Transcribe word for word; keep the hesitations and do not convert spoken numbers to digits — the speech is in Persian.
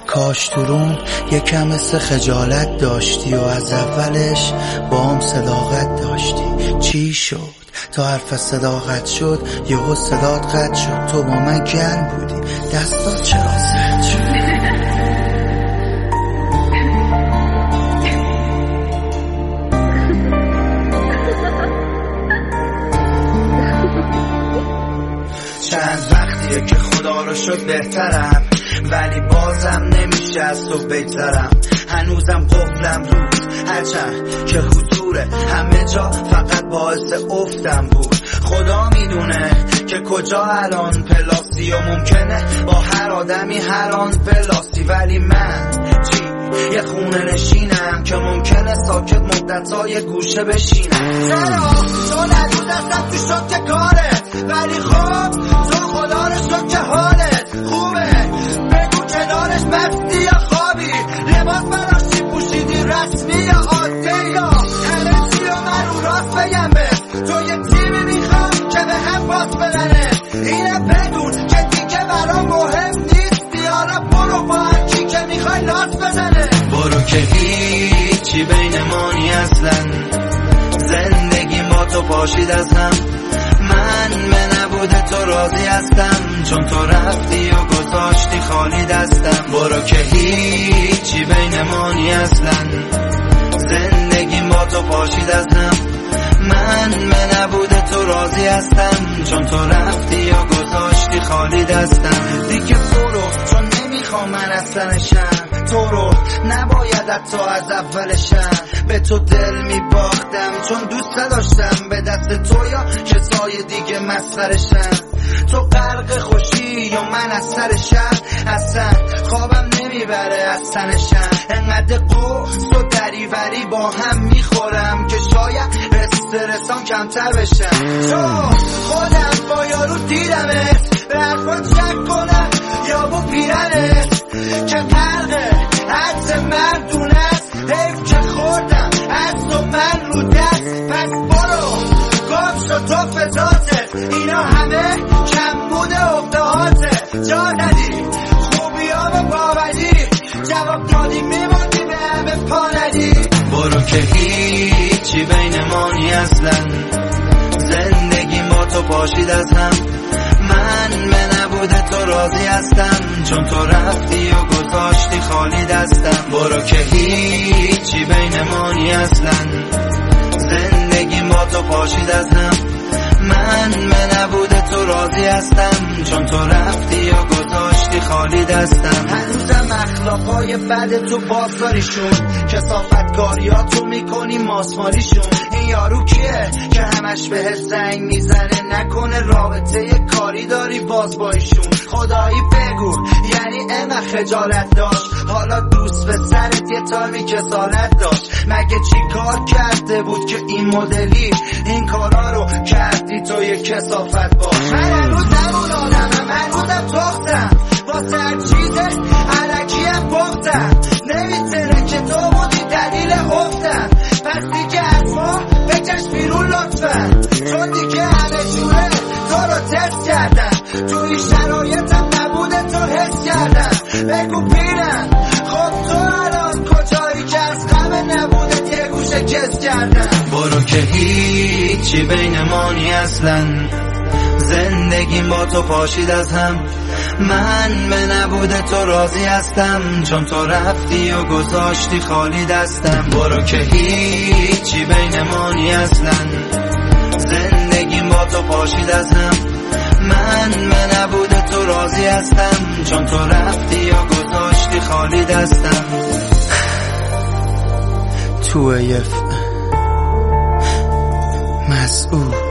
کاش تو روم یکم مثل خجالت داشتی و از اولش با هم صداقت داشتی. چی شد تا حرف صداقت شد یهو صدات قطع شد؟ تو با من گرم بودی دستات چرا سرد شد؟ چند وقتیه که خدا رو شد بهترم، ولی بازم نمیشه از تو بگذرم. هنوزم قفلم روز هرچند که حضور همه جا فقط باعث افتم بود. خدا میدونه که کجا الان پلاسی و ممکنه با هر آدمی هر آن پلاسی، ولی من چی؟ یه خونه نشینم که ممکنه ساکت مدت‌های گوشه بشینم. چرا؟ چون هنوز دستم تو شد که کاره، ولی خب تو خدا رو شد که حالت خوبه. بگو کنارش مستی یا خوابی، لباس براشی پوشیدی رسمی یا عادی، یا همه چی رو من رو راست بگم به تو یه تیمی میخوام که به هم باز بدنه. اینه بدون که دیگه برام مهم نیستی، حالا برو با هرکی که میخوای لاس بزنه. برو که هیچی بین مانی اصلا، زندگی ما تو پاشید از هم. من به نبود تو راضی هستم، چون تو رفتی و گذاشتی خالی دستم. برو که هیچی بین مانی اصلا، زندگی ما تو پاشید از هم. من به نبود تو راضی هستم، چون تو رفتی و گذاشتی خالی دستم. دیگه برو چون نمیخوام من اصلا شم تو رو، نباید حتی از اولشم به تو دل میباختم، چون دوست نداشتم به دست تو یا کسای دیگه مسخرشم. تو غرق خوشی یا من از سر شهر، اصلا خوابم نمیبره از تنشم. انقدر قرص و دریوری با هم میخورم که شاید استرسام کمتر بشم. تو خودم با یارو دیدمت، به حرفات شک کنم یا با پیرنت که غرقه حدس مردونست. حیف که خوردم از تو من رو دست، پس برو گم شد تو فضاتت. اینا همه کم بوده اقدهاته، جا ندی خوبی ها و باوری، جواب دادی میماندی به همه پا ندی. برو که هیچی بین مانی اصلا، زندگی ما تو پاشید از هم. من به نبود تو راضی هستم، چون تو رفتی و گذاشتی خالی دستم. برو که هیچی بین مانی اصلا، زندگی ما تو پاشید از هم. من به نبود تو راضی هستم، چون تو رفتی و گذاشتی خالی دستم. هنوزم اخلاقای بد تو بازداریشون، کثافتکاری ها تو میکنی ماسمالیشون. این یارو کیه که همش بهت زنگ میزنه؟ نکنه رابطه کاری داری باز با ایشون؟ خدایی بگو یعنی اما خجالت داشت؟ حالا دوست به سرت یه تایمی کسالت داشت؟ مگه چی کار کرده بود که این مدلی این کارا رو کردی تو یه کثافت باش؟ من هنوزم اون آدمم، هنوزم تختم واسه هر چیز علکیم بختم. نمیتونه که تو بودی دلیل افتم، پس دیگه از ما بکش بیرون لطفا، چون دیگه همه جوره تو رو تست کردم. توی شرایطم نبوده تو حس کردم. بگو پیرم خب تو الان کجایی که از غم نبوده یه گوشه کس کردم. برو که هیچی بین مانی اصلا، زندگی با تو پاشید از هم. من به نبود تو راضی هستم، چون تو رفتی و گذاشتی خالی دستم. برو که هیچی بین مانی اصلا، زندگی با تو پاشید از هم. من به نبود تو راضی هستم، چون تو رفتی و گذاشتی خالی دستم. تو یف مسئول